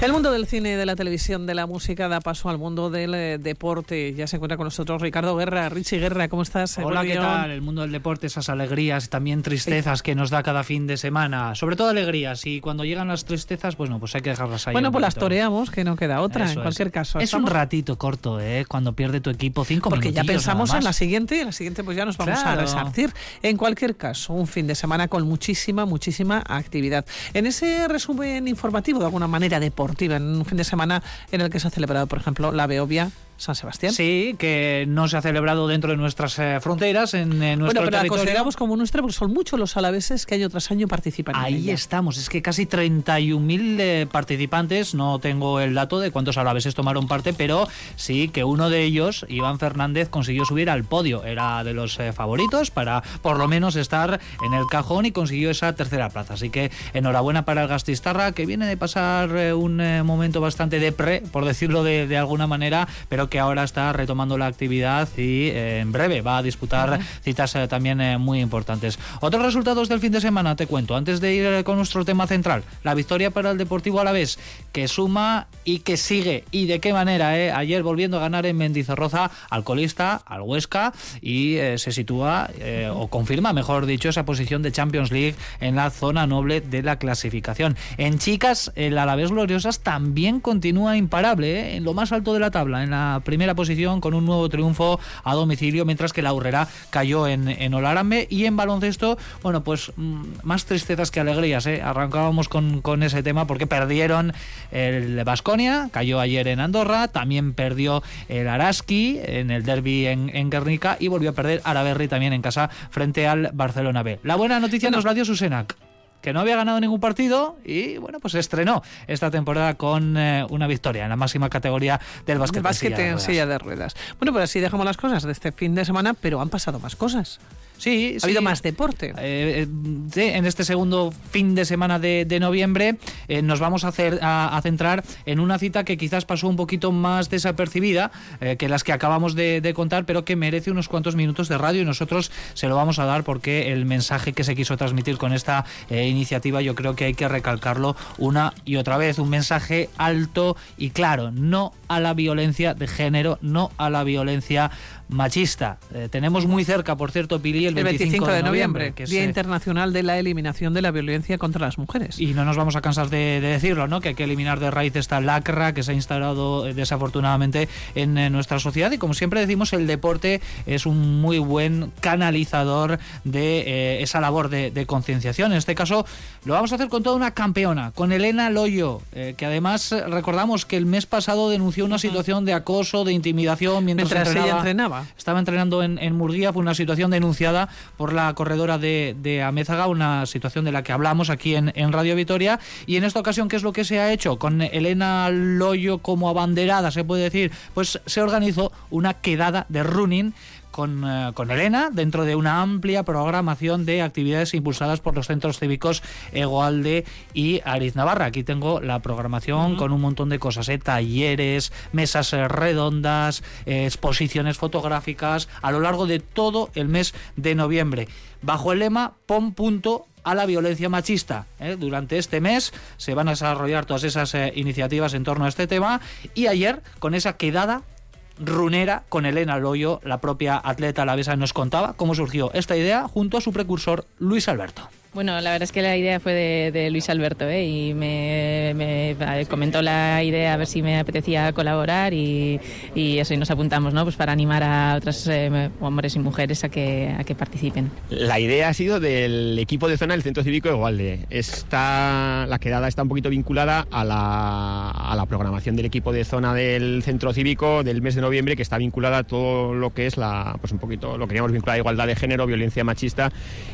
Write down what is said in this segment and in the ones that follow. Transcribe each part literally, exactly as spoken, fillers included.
El mundo del cine, de la televisión, de la música da paso al mundo del eh, deporte. Ya se encuentra con nosotros Ricardo Guerra. Richie Guerra, ¿cómo estás? Hola, ¿qué tal? El mundo del deporte, esas alegrías y también tristezas que nos da cada fin de semana. Sobre todo alegrías, y cuando llegan las tristezas, bueno, pues hay que dejarlas ahí. Bueno, pues las toreamos, que no queda otra. Eso en cualquier es. caso. Es estamos... un ratito corto, ¿eh? Cuando pierde tu equipo cinco minutos. Porque ya pensamos en la siguiente, y en la siguiente pues ya nos vamos claro. a resarcir. En cualquier caso, un fin de semana con muchísima, muchísima actividad. En ese resumen informativo, de alguna manera deportiva, en un fin de semana en el que se ha celebrado, por ejemplo, la Beovia San Sebastián. Sí, que no se ha celebrado dentro de nuestras eh, fronteras, en eh, nuestro bueno, pero territorio. la consideramos como nuestra porque son muchos los alaveses que año tras año participan. Ahí en ella. estamos, es que casi treinta y un mil eh, participantes, no tengo el dato de cuántos alaveses tomaron parte, pero sí que uno de ellos, Iván Fernández, consiguió subir al podio. Era de los eh, favoritos para por lo menos estar en el cajón y consiguió esa tercera plaza. Así que enhorabuena para el Gastistarra, que viene de pasar eh, un eh, momento bastante depre, por decirlo de, de alguna manera, pero que ahora está retomando la actividad y eh, en breve va a disputar uh-huh. citas eh, también eh, muy importantes. Otros resultados del fin de semana te cuento, antes de ir eh, con nuestro tema central. La victoria para el Deportivo Alavés, que suma y que sigue, y de qué manera, eh? Ayer volviendo a ganar en Mendizorroza al colista, al Huesca, y eh, se sitúa eh, o confirma, mejor dicho, esa posición de Champions League en la zona noble de la clasificación. En chicas, el Alavés Gloriosas también continúa imparable, eh, en lo más alto de la tabla, en la primera posición, con un nuevo triunfo a domicilio, mientras que la Urrera cayó en, en Olarambe. Y en baloncesto, bueno, pues mmm, más tristezas que alegrías, ¿eh? Arrancábamos con, con ese tema porque perdieron el Baskonia, cayó ayer en Andorra, también perdió el Araski en el derbi en, en Guernica, y volvió a perder Araberri también en casa frente al Barcelona B. La buena noticia bueno. nos la dio Susenac, que no había ganado ningún partido y bueno, pues estrenó esta temporada con eh, una victoria en la máxima categoría del básquet, básquet en silla de ruedas. Bueno, pues así dejamos las cosas de este fin de semana, pero han pasado más cosas. Sí, ha sí. habido más deporte. Eh, sí, en este segundo fin de semana de, de noviembre eh, nos vamos a, hacer, a, a centrar en una cita que quizás pasó un poquito más desapercibida eh, que las que acabamos de, de contar, pero que merece unos cuantos minutos de radio, y nosotros se lo vamos a dar porque el mensaje que se quiso transmitir con esta eh, iniciativa, yo creo que hay que recalcarlo una y otra vez. Un mensaje alto y claro: no a la violencia de género, no a la violencia machista. Eh, tenemos muy cerca, por cierto, Pili, el veinticinco, el veinticinco de noviembre, que es Día eh, Internacional de la Eliminación de la Violencia contra las Mujeres. Y no nos vamos a cansar de, de decirlo, ¿no? Que hay que eliminar de raíz esta lacra que se ha instalado eh, desafortunadamente en eh, nuestra sociedad. Y como siempre decimos, el deporte es un muy buen canalizador de eh, esa labor de, de concienciación. En este caso lo vamos a hacer con toda una campeona, con Elena Loyo, eh, que además recordamos que el mes pasado denunció una situación de acoso, de intimidación mientras, mientras entrenaba, ella entrenaba. Estaba entrenando en, en Murguía. Fue una situación denunciada por la corredora de, de Amézaga, una situación de la que hablamos aquí en, en Radio Vitoria. Y en esta ocasión, ¿qué es lo que se ha hecho? Con Elena Loyo como abanderada, se puede decir, pues se organizó una quedada de running Con, uh, con Elena, dentro de una amplia programación de actividades impulsadas por los centros cívicos Egoalde y Ariznabarra. Aquí tengo la programación uh-huh. con un montón de cosas, ¿eh? Talleres, mesas eh, redondas, eh, exposiciones fotográficas a lo largo de todo el mes de noviembre, bajo el lema Pon punto a la violencia machista. ¿eh? Durante este mes se van a desarrollar todas esas eh, iniciativas en torno a este tema, y ayer, con esa quedada runera con Elena Loyo, la propia atleta alavesa nos contaba cómo surgió esta idea junto a su precursor Luis Alberto. Bueno, la verdad es que la idea fue de, de Luis Alberto, ¿eh? y me, me comentó la idea a ver si me apetecía colaborar, y, y eso, y nos apuntamos, ¿no? Pues para animar a otros eh, hombres y mujeres a que, a que participen. La idea ha sido del equipo de zona del Centro Cívico Egoalde. Está, la quedada está un poquito vinculada a la, a la programación del equipo de zona del Centro Cívico del mes de noviembre, que está vinculada a todo lo que es la, pues un poquito lo que queríamos vincular a igualdad de género, violencia machista,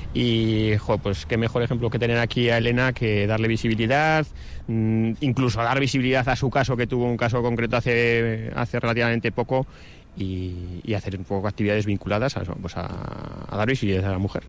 y jo, pues qué mejor ejemplo que tener aquí a Elena, que darle visibilidad, incluso dar visibilidad a su caso, que tuvo un caso concreto hace, hace relativamente poco, y, y hacer un poco actividades vinculadas a, pues a, a dar visibilidad a la mujer.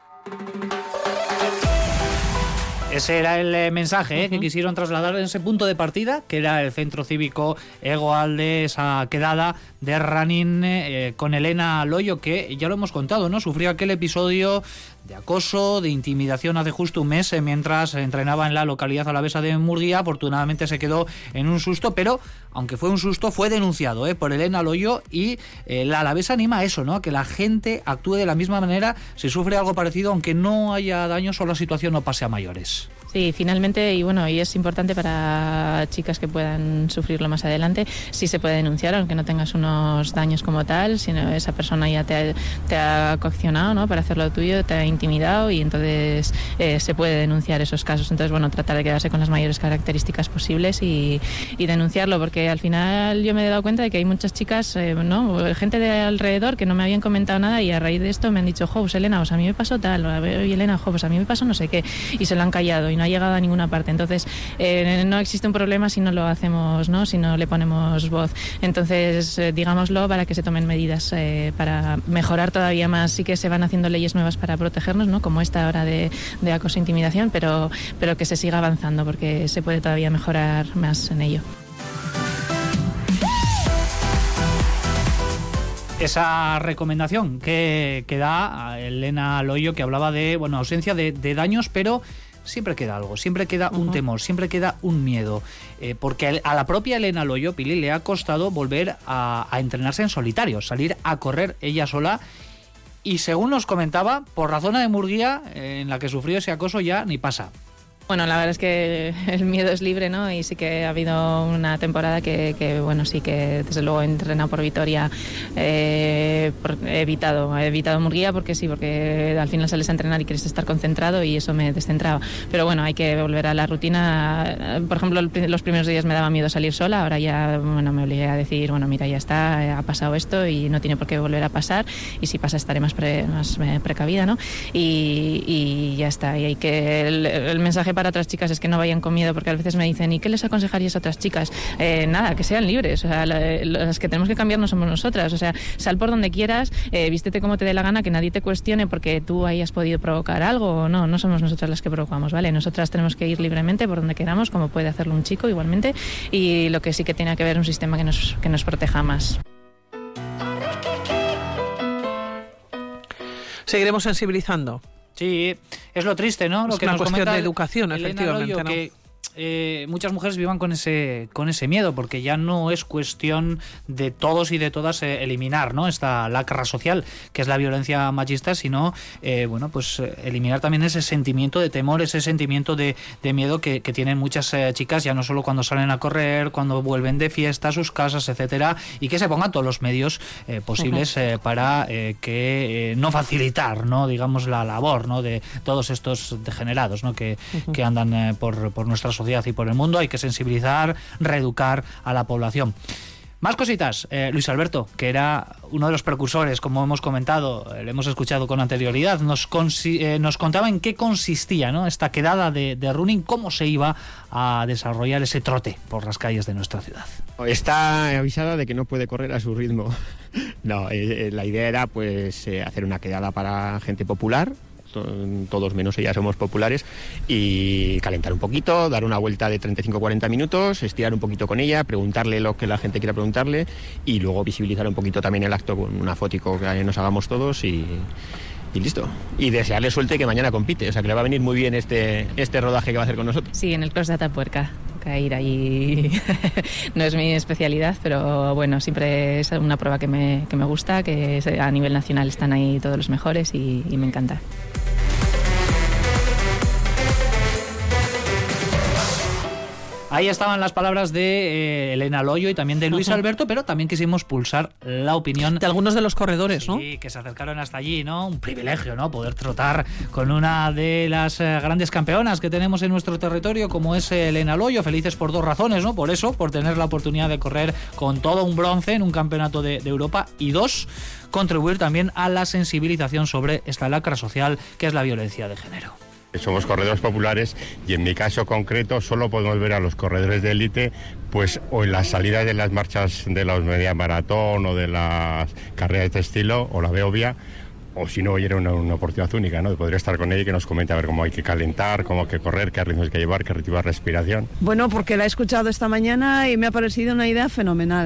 Ese era el eh, mensaje eh, que quisieron trasladar en ese punto de partida, que era el Centro Cívico Egoalde, esa quedada de running eh, con Elena Loyo, que ya lo hemos contado, ¿no? Sufrió aquel episodio de acoso, de intimidación hace justo un mes, eh, mientras entrenaba en la localidad alavesa de Murguía. Afortunadamente se quedó en un susto, pero aunque fue un susto, fue denunciado eh, por Elena Loyo, y eh, la alavesa anima a eso, ¿no? A que la gente actúe de la misma manera si sufre algo parecido, aunque no haya daños o la situación no pase a mayores. Sí, finalmente, y bueno, y es importante para chicas que puedan sufrirlo más adelante, sí se puede denunciar, aunque no tengas unos daños como tal, sino esa persona ya te ha, te ha coaccionado, ¿no?, para hacer lo tuyo, te ha intimidado, y entonces eh, se puede denunciar esos casos. Entonces, bueno, tratar de quedarse con las mayores características posibles y, y denunciarlo, porque al final yo me he dado cuenta de que hay muchas chicas, eh, ¿no?, gente de alrededor que no me habían comentado nada, y a raíz de esto me han dicho, jo, pues Elena, pues a mí me pasó tal, o Elena, jo, pues a mí me pasó no sé qué, y se lo han callado y no ha llegado a ninguna parte. Entonces eh, no existe un problema si no lo hacemos, ¿no?, si no le ponemos voz. Entonces eh, digámoslo para que se tomen medidas eh, para mejorar todavía más. Sí que se van haciendo leyes nuevas para protegernos, ¿no?, como esta ahora de, de acoso e intimidación, pero, pero que se siga avanzando, porque se puede todavía mejorar más en ello. Esa recomendación que, que da Elena Loyo, que hablaba de, bueno, ausencia de, de daños, pero siempre queda algo, siempre queda un uh-huh. temor, siempre queda un miedo, eh, porque a la propia Elena Loyo, Pili, le ha costado volver a, a entrenarse en solitario, salir a correr ella sola, y según nos comentaba, por la zona de Murguía, eh, en la que sufrió ese acoso, ya ni pasa. Bueno, la verdad es que el miedo es libre, ¿no? Y sí que ha habido una temporada que, que bueno, sí que desde luego he entrenado por Vitoria, eh, por, he evitado, he evitado Murguía porque sí, porque al final sales a entrenar y quieres estar concentrado y eso me descentraba. Pero bueno, hay que volver a la rutina. Por ejemplo, los primeros días me daba miedo salir sola, ahora ya, bueno, me obligué a decir, bueno, mira, ya está, ha pasado esto y no tiene por qué volver a pasar, y si pasa estaré más, pre, más precavida, ¿no? Y, y ya está, y hay que, el, el mensaje para otras chicas es que no vayan con miedo, porque a veces me dicen, ¿y qué les aconsejarías a otras chicas? Eh, nada, que sean libres, o sea, la, las que tenemos que cambiar no somos nosotras, o sea, sal por donde quieras, eh, vístete como te dé la gana, que nadie te cuestione porque tú hayas podido provocar algo, o no, no somos nosotras las que provocamos, ¿vale? Nosotras tenemos que ir libremente por donde queramos, como puede hacerlo un chico igualmente, y lo que sí que tiene que haber un sistema que nos, que nos proteja más. Seguiremos sensibilizando. Sí, es lo triste, ¿no? Lo es que una nos cuestión comenta de educación, Elena efectivamente, Loyo, ¿no? Que eh, muchas mujeres vivan con ese con ese miedo, porque ya no es cuestión de todos y de todas eh, eliminar, ¿no?, esta lacra social que es la violencia machista, sino eh, bueno, pues eh, eliminar también ese sentimiento de temor, ese sentimiento de, de miedo que, que tienen muchas eh, chicas, ya no solo cuando salen a correr, cuando vuelven de fiesta a sus casas, etcétera, y que se pongan todos los medios eh, posibles uh-huh. eh, para eh, que eh, no facilitar, ¿no?, digamos, la labor, ¿no?, de todos estos degenerados, ¿no?, que, uh-huh. que andan eh, por, por nuestra sociedad y por el mundo. Hay que sensibilizar, reeducar a la población. Más cositas. Eh, Luis Alberto, que era uno de los precursores, como hemos comentado, eh, le hemos escuchado con anterioridad, nos, consi- eh, nos contaba en qué consistía, ¿no?, esta quedada de, de running, cómo se iba a desarrollar ese trote por las calles de nuestra ciudad. Está avisada de que no puede correr a su ritmo. No, eh, la idea era pues eh, hacer una quedada para gente popular, todos menos ella somos populares, y calentar un poquito, dar una vuelta de treinta y cinco a cuarenta minutos, estirar un poquito con ella, preguntarle lo que la gente quiera preguntarle, y luego visibilizar un poquito también el acto con una fotico que nos hagamos todos, y, y listo. Y desearle suerte, que mañana compite, o sea que le va a venir muy bien este, este rodaje que va a hacer con nosotros. Sí, en el Cross de Atapuerca. Toca ir allí. No es mi especialidad, pero bueno, siempre es una prueba que me, que me gusta, que a nivel nacional están ahí todos los mejores, y, y me encanta. Ahí estaban las palabras de eh, Elena Loyo y también de Luis uh-huh. Alberto, pero también quisimos pulsar la opinión de algunos de los corredores, sí, ¿no? Sí, que se acercaron hasta allí, ¿no? Un privilegio, ¿no?, poder trotar con una de las eh, grandes campeonas que tenemos en nuestro territorio, como es eh, Elena Loyo. Felices por dos razones, ¿no? Por eso, por tener la oportunidad de correr con todo un bronce en un campeonato de, de Europa, y dos, contribuir también a la sensibilización sobre esta lacra social que es la violencia de género. Somos corredores populares, y en mi caso concreto solo podemos ver a los corredores de élite pues o en las salidas de las marchas de los media maratón o de las carreras de este estilo, o la Beovia, o si no, hoy era una, una oportunidad única, ¿no?, de poder estar con ella y que nos comente a ver cómo hay que calentar, cómo hay que correr, qué ritmos hay que llevar, qué ritmo de respiración. Bueno, porque la he escuchado esta mañana y me ha parecido una idea fenomenal.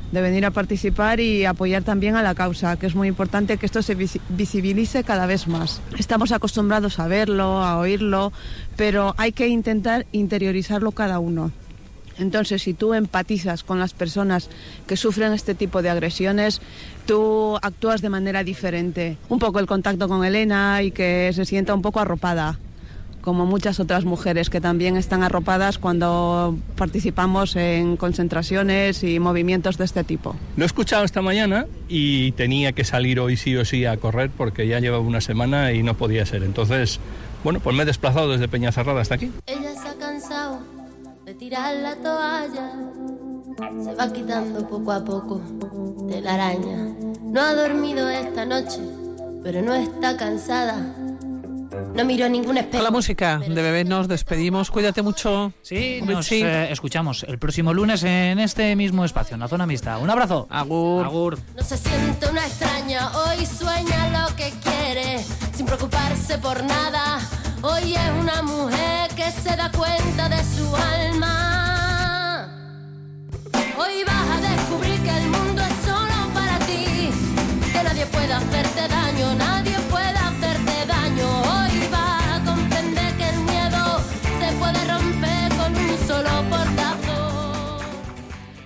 de venir a participar y apoyar también a la causa, que es muy importante que esto se visibilice cada vez más. Estamos acostumbrados a verlo, a oírlo, pero hay que intentar interiorizarlo cada uno. Entonces, si tú empatizas con las personas que sufren este tipo de agresiones, tú actúas de manera diferente. Un poco el contacto con Elena y que se sienta un poco arropada, como muchas otras mujeres que también están arropadas cuando participamos en concentraciones y movimientos de este tipo. Lo he escuchado esta mañana y tenía que salir hoy sí o sí a correr porque ya llevaba una semana y no podía ser. Entonces, bueno, pues me he desplazado desde Peñacerrada hasta aquí. Ella se ha cansado de tirar la toalla, se va quitando poco a poco de la araña. No ha dormido esta noche, pero no está cansada. No miro ningún espejo. Con la música de Bebé nos despedimos. Cuídate mucho. Sí, nos eh, escuchamos el próximo lunes en este mismo espacio, en la zona mixta. Un abrazo. Agur. Agur. No se siente una extraña, hoy sueña lo que quiere, sin preocuparse por nada. Hoy es una mujer que se da cuenta de su alma. Hoy vas a descubrir que el mundo es solo para ti, que nadie puede hacerte daño, nada.